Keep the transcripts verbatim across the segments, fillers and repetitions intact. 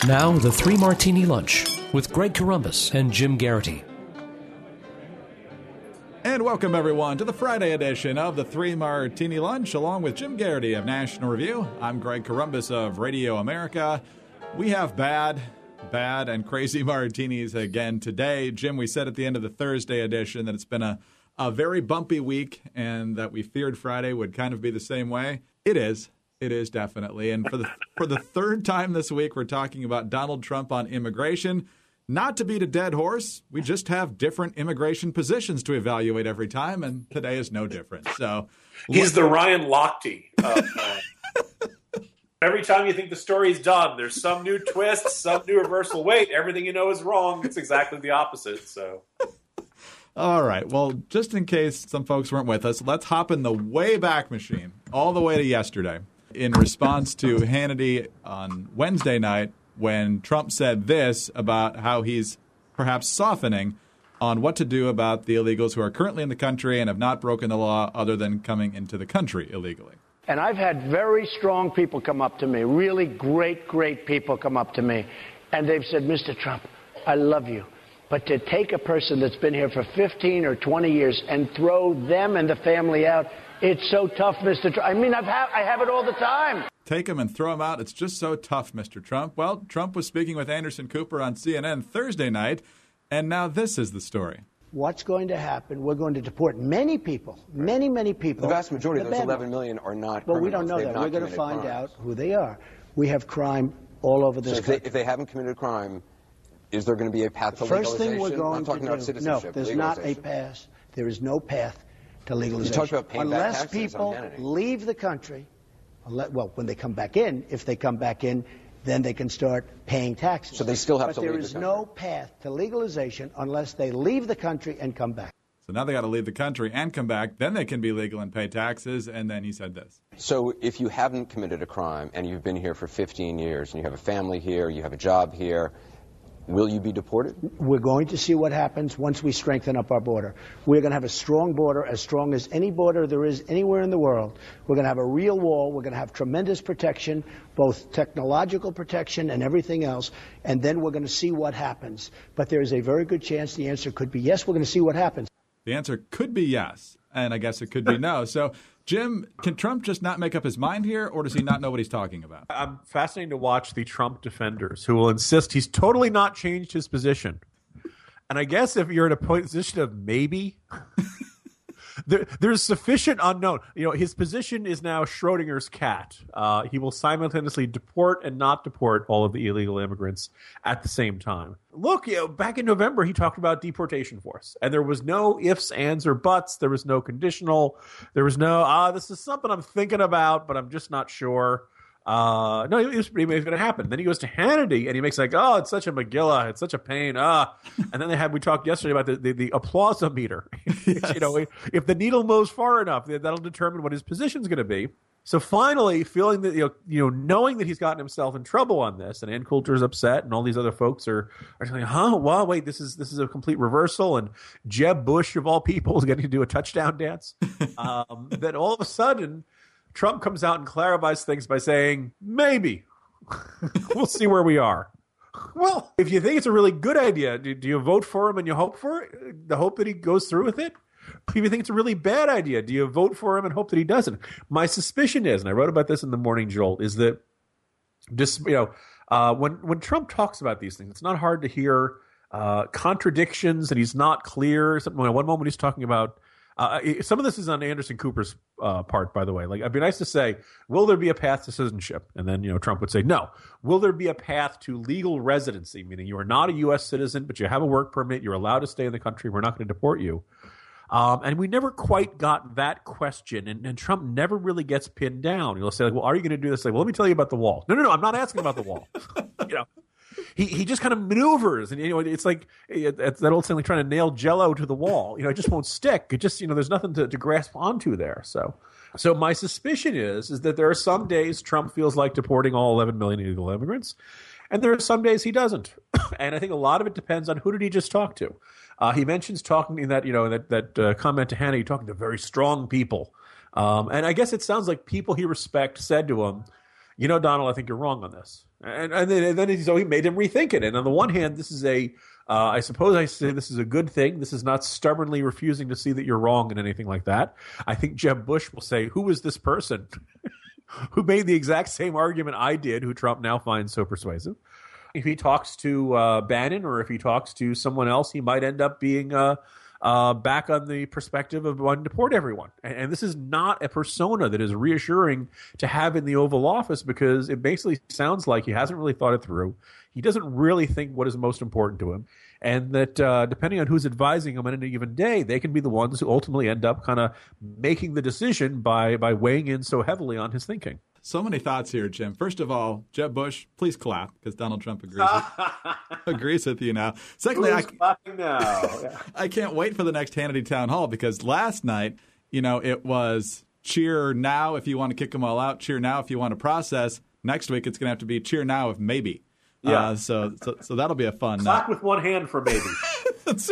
Now, the Three Martini Lunch with Greg Corombos and Jim Garrity. And welcome, everyone, to the Friday edition of the Three Martini Lunch, along with Jim Garrity of National Review. I'm Greg Corombos of Radio America. We have bad, bad, and crazy martinis again today. Jim, we said at the end of the Thursday edition that it's been a, a very bumpy week and that we feared Friday would kind of be the same way. It is. It is definitely. And for the for the third time this week, we're talking about Donald Trump on immigration. Not to beat a dead horse, we just have different immigration positions to evaluate every time, and today is no different. So he's the Ryan Lochte. Uh, uh, every time you think the story's done, there's some new twist, some new reversal. Wait, everything you know is wrong. It's exactly the opposite. So. All right. Well, just in case some folks weren't with us, let's hop in the way back machine all the way to yesterday. In response to Hannity on Wednesday night when Trump said this about how he's perhaps softening on what to do about the illegals who are currently in the country and have not broken the law other than coming into the country illegally. And I've had very strong people come up to me, really great, great people come up to me, and they've said, Mister Trump, I love you. But to take a person that's been here for fifteen or twenty years and throw them and the family out, it's so tough, Mister Trump. I mean, I've ha- I have it all the time. Take him and throw him out. It's just so tough, Mister Trump. Well, Trump was speaking with Anderson Cooper on C N N Thursday night, and now this is the story. What's going to happen? We're going to deport many people, many, many people. The vast majority of those eleven million are not Well, criminals. we don't know They've that. We're going to find crimes. out who they are. We have crime all over this so if country. They, if they haven't committed a crime, is there going to be a path to the first legalization? thing we're going I'm talking to about do. citizenship. No, there's not a path. There is no path to legalization. You talked about paying back Unless taxes people on Hannity. leave the country, well, when they come back in, if they come back in, then they can start paying taxes. So they still have but to there leave is the no country. path to legalization unless they leave the country and come back. So now they got to leave the country and come back. Then they can be legal and pay taxes. And then he said this. So if you haven't committed a crime and you've been here for fifteen years and you have a family here, you have a job here, will you be deported? We're going to see what happens once we strengthen up our border. We're going to have a strong border, as strong as any border there is anywhere in the world. We're going to have a real wall. We're going to have tremendous protection, both technological protection and everything else. And then we're going to see what happens. But there is a very good chance the answer could be yes. We're going to see what happens. The answer could be yes, and I guess it could be no. So, Jim, can Trump just not make up his mind here, or does he not know what he's talking about? I'm fascinated to watch the Trump defenders who will insist he's totally not changed his position. And I guess if you're in a position of maybe, there, there's sufficient unknown. You know, his position is now Schrodinger's cat. Uh, he will simultaneously deport and not deport all of the illegal immigrants at the same time. Look, you know, back in November, he talked about deportation force, and there was no ifs, ands, or buts. There was no conditional. There was no, ah, this is something I'm thinking about, but I'm just not sure. Uh, no, it was, it was going to happen. Then he goes to Hannity, and he makes like, oh, it's such a Megillah. It's such a pain. Ah. And then they had, we talked yesterday about the, the, the applausometer. Yes. You know, if the needle moves far enough, that'll determine what his position's going to be. So finally, feeling that, you know, you know, knowing that he's gotten himself in trouble on this, and Ann Coulter's upset, and all these other folks are, are saying, huh, well, wait, this is this is a complete reversal, and Jeb Bush, of all people, is getting to do a touchdown dance. um, then all of a sudden, Trump comes out and clarifies things by saying, maybe. We'll see where we are. Well, if you think it's a really good idea, do, do you vote for him and you hope for it? The hope that he goes through with it? If you think it's a really bad idea, do you vote for him and hope that he doesn't? My suspicion is, and I wrote about this in the Morning Jolt, is that just, you know, uh, when when Trump talks about these things, it's not hard to hear uh, contradictions, and he's not clear. Something, one moment he's talking about uh, some of this is on Anderson Cooper's uh, part, by the way. Like, it'd be nice to say, will there be a path to citizenship? And then, you know, Trump would say, no. Will there be a path to legal residency, meaning you are not a U S citizen, but you have a work permit, you're allowed to stay in the country, we're not going to deport you? Um, and we never quite got that question, and, and Trump never really gets pinned down. He'll say, like, well, are you going to do this? Like, well, let me tell you about the wall. No, no, no, I'm not asking about the wall. You know, he he just kind of maneuvers, and you know, it's like it's that old saying, like trying to nail Jell-O to the wall. You know, it just won't stick. It just, you know, there's nothing to, to grasp onto there. So, so my suspicion is is that there are some days Trump feels like deporting all eleven million illegal immigrants, and there are some days he doesn't. And I think a lot of it depends on who did he just talk to. Uh, he mentions talking in that, you know, that that uh, comment to Hannity, talking to very strong people. Um, and I guess it sounds like people he respects said to him, you know, Donald, I think you're wrong on this. And, and then, and then he, so he made him rethink it. And on the one hand, this is a, uh, I suppose I say this is a good thing. This is not stubbornly refusing to see that you're wrong in anything like that. I think Jeb Bush will say, who is this person who made the exact same argument I did, who Trump now finds so persuasive? If he talks to uh, Bannon or if he talks to someone else, he might end up being uh, uh, back on the perspective of wanting to deport everyone. And, and this is not a persona that is reassuring to have in the Oval Office, because it basically sounds like he hasn't really thought it through. He doesn't really think what is most important to him. And that uh, depending on who's advising him on any given day, they can be the ones who ultimately end up kind of making the decision by, by weighing in so heavily on his thinking. So many thoughts here, Jim. First of all, Jeb Bush, please clap, because Donald Trump agrees with, agrees with you now. Secondly, Who's I, now? Yeah. I can't wait for the next Hannity town hall, because last night, you know, it was cheer now if you want to kick them all out, cheer now if you want to process. Next week, it's going to have to be cheer now if maybe. Yeah. Uh, so, so so that'll be a fun. Clap uh, with one hand for maybe. That's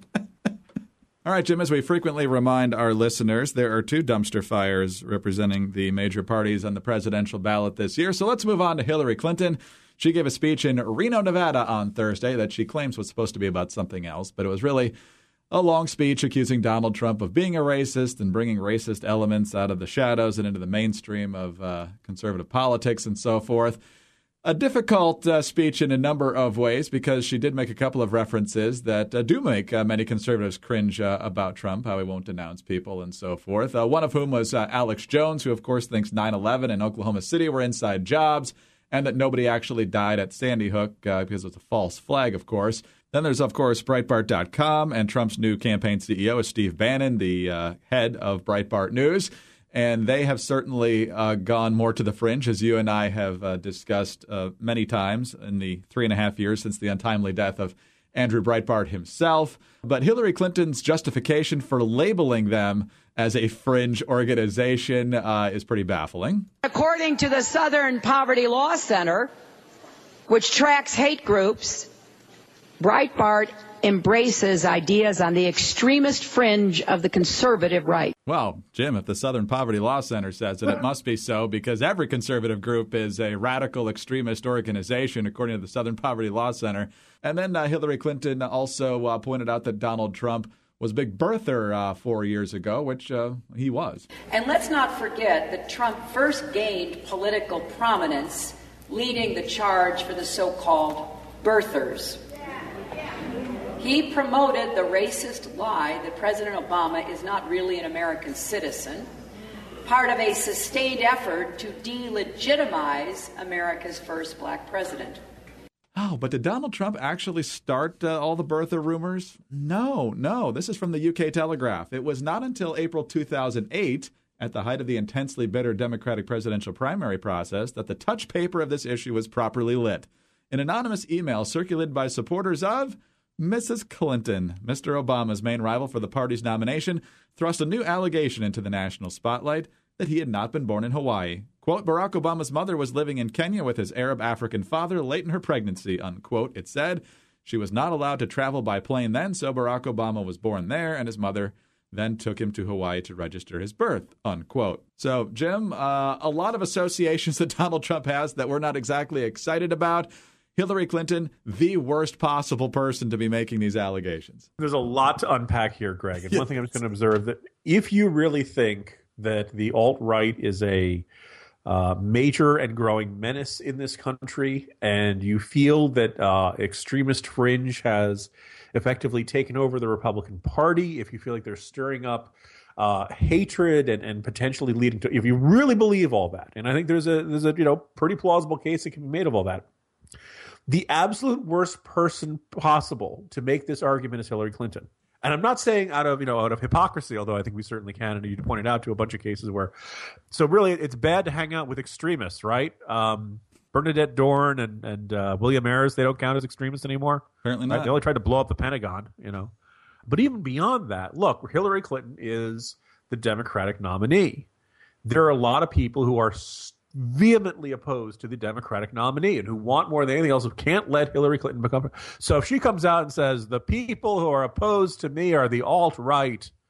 All right, Jim, as we frequently remind our listeners, there are two dumpster fires representing the major parties on the presidential ballot this year. So let's move on to Hillary Clinton. She gave a speech in Reno, Nevada on Thursday that she claims was supposed to be about something else, but it was really a long speech accusing Donald Trump of being a racist and bringing racist elements out of the shadows and into the mainstream of uh, conservative politics and so forth. A difficult uh, speech in a number of ways, because she did make a couple of references that uh, do make uh, many conservatives cringe uh, about Trump, how he won't denounce people and so forth. Uh, one of whom was uh, Alex Jones, who, of course, thinks nine eleven and Oklahoma City were inside jobs and that nobody actually died at Sandy Hook uh, because it's a false flag, of course. Then there's, of course, Breitbart dot com, and Trump's new campaign C E O is Steve Bannon, the uh, head of Breitbart News. And they have certainly uh, gone more to the fringe, as you and I have uh, discussed uh, many times in the three and a half years since the untimely death of Andrew Breitbart himself. But Hillary Clinton's justification for labeling them as a fringe organization uh, is pretty baffling. According to the Southern Poverty Law Center, which tracks hate groups, Breitbart embraces ideas on the extremist fringe of the conservative right. Well, Jim, if the Southern Poverty Law Center says it, it must be so, because every conservative group is a radical extremist organization, according to the Southern Poverty Law Center. And then uh, Hillary Clinton also uh, pointed out that Donald Trump was a big birther uh, four years ago, which uh, he was. And let's not forget that Trump first gained political prominence leading the charge for the so-called birthers. He promoted the racist lie that President Obama is not really an American citizen, part of a sustained effort to delegitimize America's first black president. Oh, but did Donald Trump actually start uh, all the birther rumors? No, no. This is from the U K Telegraph. It was not until April two thousand eight, at the height of the intensely bitter Democratic presidential primary process, that the touch paper of this issue was properly lit. An anonymous email circulated by supporters of Missus Clinton, Mister Obama's main rival for the party's nomination, thrust a new allegation into the national spotlight that he had not been born in Hawaii. Quote, Barack Obama's mother was living in Kenya with his Arab African father late in her pregnancy, unquote. It said she was not allowed to travel by plane then, so Barack Obama was born there, and his mother then took him to Hawaii to register his birth, unquote. So, Jim, uh, a lot of associations that Donald Trump has that we're not exactly excited about. Hillary Clinton, the worst possible person to be making these allegations. There's a lot to unpack here, Greg. And yes. One thing I'm just going to observe, that if you really think that the alt-right is a uh, major and growing menace in this country, and you feel that uh, extremist fringe has effectively taken over the Republican Party, if you feel like they're stirring up uh, hatred and, and potentially leading to, if you really believe all that, and I think there's a there's a you know pretty plausible case that can be made of all that, the absolute worst person possible to make this argument is Hillary Clinton. And I'm not saying out of, you know, out of hypocrisy, although I think we certainly can. And you pointed out to a bunch of cases where, so really it's bad to hang out with extremists, right? Um, Bernadette Dorn and, and uh, William Ayers, they don't count as extremists anymore. Apparently not. Right? They only tried to blow up the Pentagon, you know. But even beyond that, look, Hillary Clinton is the Democratic nominee. There are a lot of people who are st- vehemently opposed to the Democratic nominee and who want more than anything else, who can't let Hillary Clinton become. So if she comes out and says, the people who are opposed to me are the alt-right,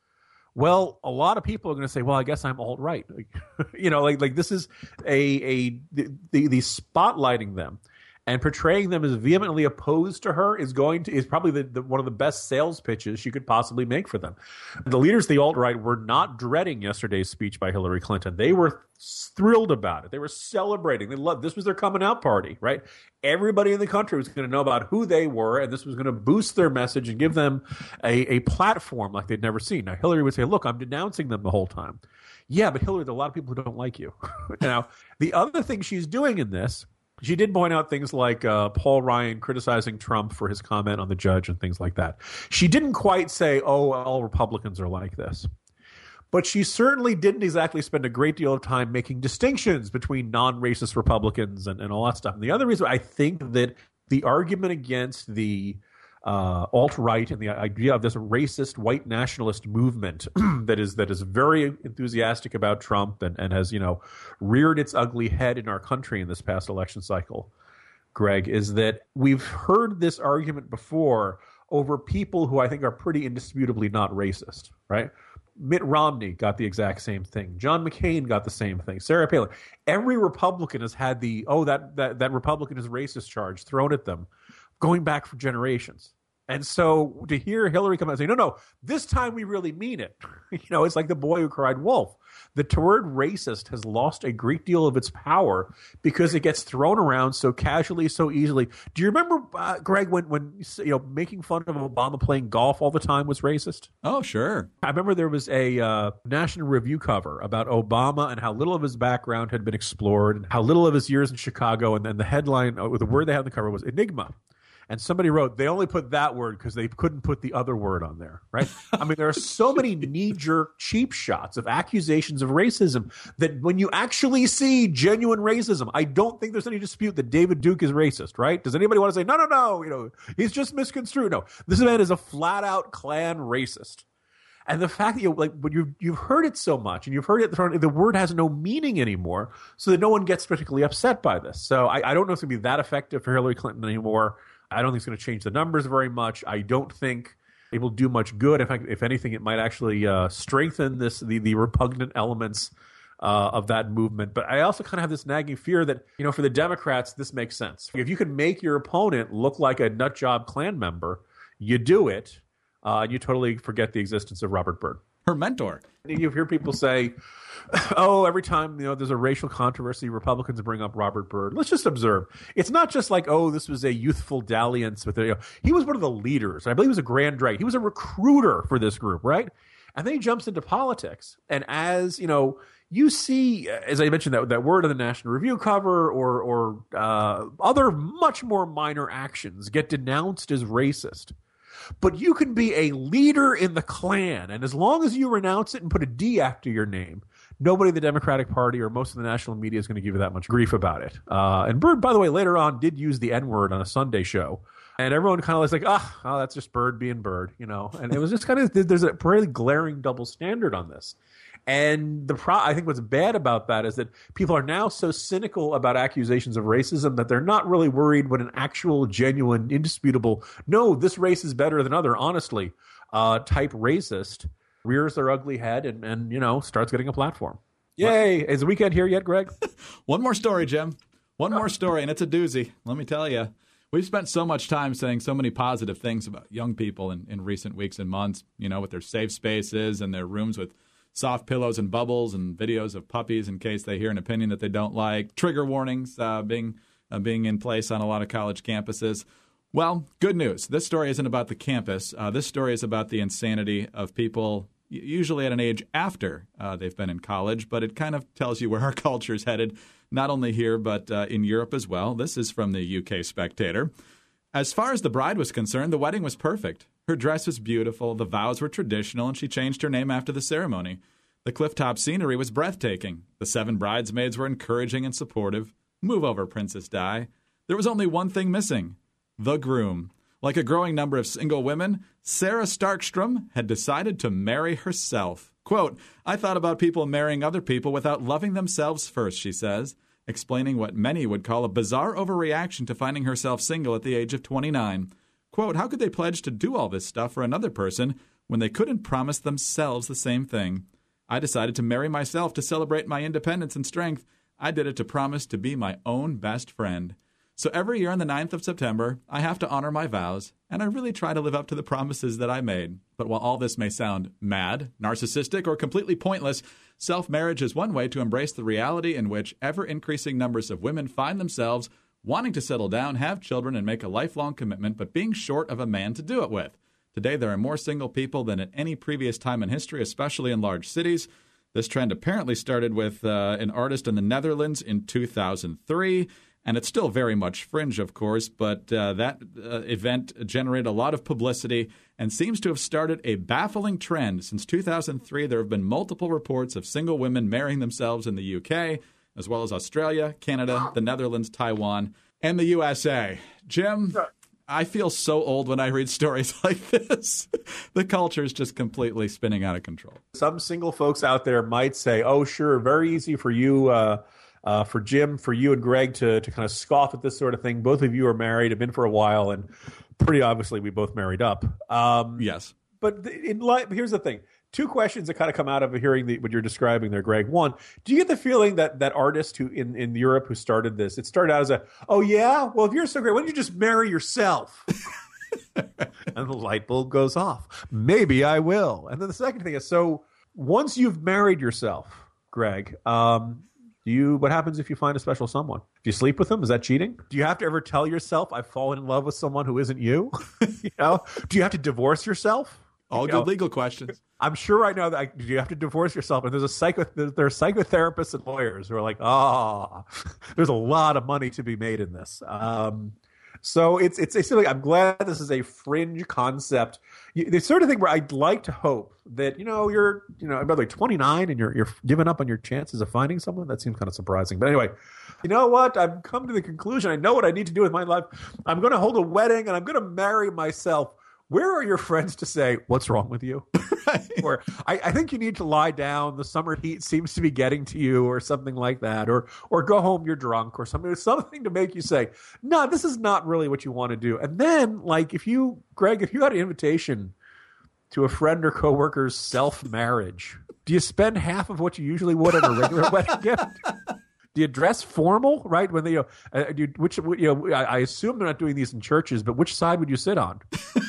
well, a lot of people are going to say, well, I guess I'm alt-right. you know, like like this is a a the, the, the spotlighting them and portraying them as vehemently opposed to her is going to is probably the, the, one of the best sales pitches she could possibly make for them. The leaders of the alt-right were not dreading yesterday's speech by Hillary Clinton. They were thrilled about it. They were celebrating. They loved this was their coming out party, right? Everybody in the country was going to know about who they were, and this was going to boost their message and give them a, a platform like they'd never seen. Now, Hillary would say, look, I'm denouncing them the whole time. Yeah, but Hillary, there are a lot of people who don't like you. Now, the other thing she's doing in this, she did point out things like uh, Paul Ryan criticizing Trump for his comment on the judge and things like that. She didn't quite say, oh, all Republicans are like this. But she certainly didn't exactly spend a great deal of time making distinctions between non-racist Republicans and, and all that stuff. And the other reason I think that the argument against the uh, alt-right and the idea of this racist white nationalist movement that is that is very enthusiastic about Trump and, and has, you know, reared its ugly head in our country in this past election cycle, Greg, is that we've heard this argument before over people who I think are pretty indisputably not racist, right? Mitt Romney got the exact same thing. John McCain got the same thing. Sarah Palin. Every Republican has had the, oh, that that, that Republican is racist charge thrown at them going back for generations. And so to hear Hillary come out and say, no, no, this time we really mean it. You know, it's like the boy who cried wolf. The word racist has lost a great deal of its power because it gets thrown around so casually, so easily. Do you remember, uh, Greg, when, when you know making fun of Obama playing golf all the time was racist? Oh, sure. I remember there was a uh, National Review cover about Obama and how little of his background had been explored and how little of his years in Chicago. And then the headline, uh, the word they had on the cover was Enigma. And somebody wrote, they only put that word because they couldn't put the other word on there, right? I mean, there are so many knee-jerk cheap shots of accusations of racism that when you actually see genuine racism, I don't think there's any dispute that David Duke is racist, right? Does anybody want to say, no, no, no, you know, he's just misconstrued? No, this man is a flat-out Klan racist. And the fact that you like when you you've heard it so much and you've heard it thrown, the word has no meaning anymore, so that no one gets particularly upset by this. So I, I don't know if it's going to be that effective for Hillary Clinton anymore. I don't think it's going to change the numbers very much. I don't think it will do much good. In fact, if anything, it might actually uh, strengthen this the, the repugnant elements uh, of that movement. But I also kind of have this nagging fear that, you know, for the Democrats, this makes sense. If you can make your opponent look like a nutjob Klan member, you do it, uh, and you totally forget the existence of Robert Byrd. Her mentor. You hear people say, oh, every time, you know, there's a racial controversy, Republicans bring up Robert Byrd. Let's just observe. It's not just like, oh, this was a youthful dalliance with, you know, he was one of the leaders. I believe he was a grand dragon. He was a recruiter for this group, right? And then he jumps into politics. And as, you know, you see, as I mentioned, that, that word on the National Review cover or, or uh, other much more minor actions get denounced as racist. But you can be a leader in the Klan, and as long as you renounce it and put a D after your name, nobody in the Democratic Party or most of the national media is going to give you that much grief about it. Uh, and Byrd, by the way, later on did use the N-word on a Sunday show, and everyone kind of was like, ah, oh, that's just Byrd being Byrd, you know. And it was just kind of there's a really glaring double standard on this. And the pro- I think what's bad about that is that people are now so cynical about accusations of racism that they're not really worried when an actual, genuine, indisputable, no, this race is better than other, honestly, uh, type racist rears their ugly head and, and, you know, starts getting a platform. Yay. Is the weekend here yet, Greg? One more story, Jim. One more story, and it's a doozy. Let me tell you. We've spent so much time saying so many positive things about young people in, in recent weeks and months, you know, with their safe spaces and their rooms with soft pillows and bubbles and videos of puppies in case they hear an opinion that they don't like, trigger warnings uh, being uh, being in place on a lot of college campuses. Well, good news. This story isn't about the campus. Uh, this story is about the insanity of people usually at an age after uh, they've been in college, but it kind of tells you where our culture is headed, not only here but uh, in Europe as well. This is from the U K Spectator. As far as the bride was concerned, the wedding was perfect. Her dress was beautiful, the vows were traditional, and she changed her name after the ceremony. The clifftop scenery was breathtaking. The seven bridesmaids were encouraging and supportive. Move over, Princess Di. There was only one thing missing: the groom. Like a growing number of single women, Sarah Starkstrom had decided to marry herself. Quote, I thought about people marrying other people without loving themselves first, she says, explaining what many would call a bizarre overreaction to finding herself single at the age of twenty-nine. Quote, how could they pledge to do all this stuff for another person when they couldn't promise themselves the same thing. I decided to marry myself to celebrate my independence and strength. I did it to promise to be my own best friend. So every year on the ninth of September, I have to honor my vows, and I really try to live up to the promises that I made. But while all this may sound mad, narcissistic, or completely pointless, self-marriage is one way to embrace the reality in which ever-increasing numbers of women find themselves wanting to settle down, have children, and make a lifelong commitment, but being short of a man to do it with. Today, there are more single people than at any previous time in history, especially in large cities. This trend apparently started with uh, an artist in the Netherlands in two thousand three, and it's still very much fringe, of course, but uh, that uh, event generated a lot of publicity and seems to have started a baffling trend. Since two thousand three, there have been multiple reports of single women marrying themselves in the U K, as well as Australia, Canada, the Netherlands, Taiwan, and the U S A. Jim, I feel so old when I read stories like this. The culture is just completely spinning out of control. Some single folks out there might say, oh, sure, very easy for you, uh, uh, for Jim, for you and Greg to, to kind of scoff at this sort of thing. Both of you are married, have been for a while, and pretty obviously we both married up. Um, yes. But in life, here's the thing. Two questions that kind of come out of hearing the, what you're describing there, Greg. One, do you get the feeling that that artist who in, in Europe who started this, it started out as a, oh, yeah? Well, if you're so great, why don't you just marry yourself? And the light bulb goes off. Maybe I will. And then the second thing is, so once you've married yourself, Greg, um, do you? What happens if you find a special someone? Do you sleep with them? Is that cheating? Do you have to ever tell yourself, I've fallen in love with someone who isn't you? You know? Do you have to divorce yourself? All you good know? legal questions. I'm sure right now that you have to divorce yourself, and there's a psycho, there are psychotherapists and lawyers who are like, ah, oh, there's a lot of money to be made in this. Um, so it's it's basically, I'm glad this is a fringe concept. You, the sort of thing where I'd like to hope that you know you're you know by the way twenty-nine and you're you're giving up on your chances of finding someone. That seems kind of surprising, but anyway, you know what? I've come to the conclusion. I know what I need to do with my life. I'm going to hold a wedding and I'm going to marry myself. Where are your friends to say, what's wrong with you? Right. Or I, I think you need to lie down. The summer heat seems to be getting to you or something like that. Or or go home, you're drunk or something. Something to make you say, no, this is not really what you want to do. And then, like, if you, Greg, if you had an invitation to a friend or coworker's self-marriage, do you spend half of what you usually would at a regular wedding gift? Do you dress formal, right? When they, you know, uh, do you, which, you know, I, I assume they're not doing these in churches, but which side would you sit on?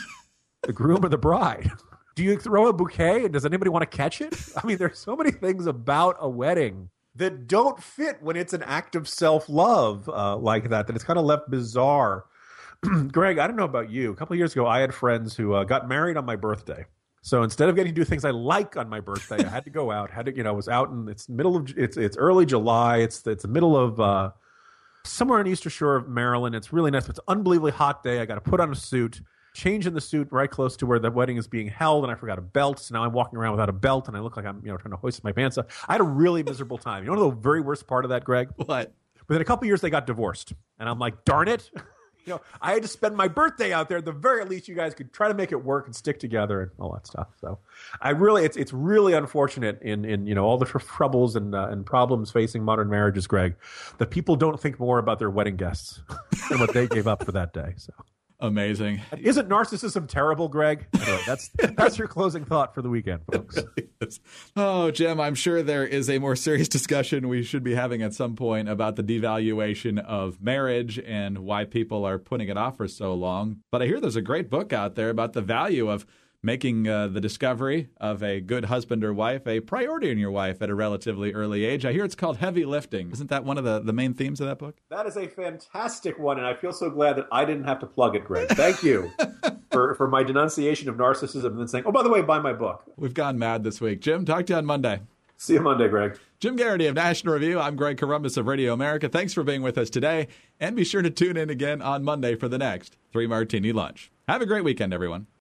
The groom or the bride? Do you throw a bouquet and does anybody want to catch it? I mean, there's so many things about a wedding that don't fit when it's an act of self-love uh, like that, that it's kind of left bizarre. Greg, I don't know about you. A couple of years ago, I had friends who uh, got married on my birthday. So instead of getting to do things I like on my birthday, I had to go out. Had to, you know, was out in it's middle of it's it's early July. It's it's the middle of uh, somewhere on the Eastern Shore of Maryland. It's really nice. It's an unbelievably hot day. I got to put on a suit. Change in the suit right close to where the wedding is being held, and I forgot a belt. So now I'm walking around without a belt, and I look like I'm, you know, trying to hoist my pants up. I had a really miserable time. You know the very worst part of that, Greg? What? Within a couple of years, they got divorced, and I'm like, darn it! You know, I had to spend my birthday out there. At the very least, you guys could try to make it work and stick together and all that stuff. So, I really, it's it's really unfortunate in in you know all the tr- troubles and uh, and problems facing modern marriages, Greg, that people don't think more about their wedding guests than what they gave up for that day. So. Amazing. Isn't narcissism terrible, Greg? Anyway, that's that's your closing thought for the weekend, folks. Oh, Jim, I'm sure there is a more serious discussion we should be having at some point about the devaluation of marriage and why people are putting it off for so long. But I hear there's a great book out there about the value of making uh, the discovery of a good husband or wife a priority in your wife at a relatively early age. I hear it's called Heavy Lifting. Isn't that one of the, the main themes of that book? That is a fantastic one, and I feel so glad that I didn't have to plug it, Greg. Thank you for, for my denunciation of narcissism and then saying, oh, by the way, buy my book. We've gone mad this week. Jim, talk to you on Monday. See you Monday, Greg. Jim Garrity of National Review. I'm Greg Corombos of Radio America. Thanks for being with us today, and be sure to tune in again on Monday for the next Three Martini Lunch. Have a great weekend, everyone.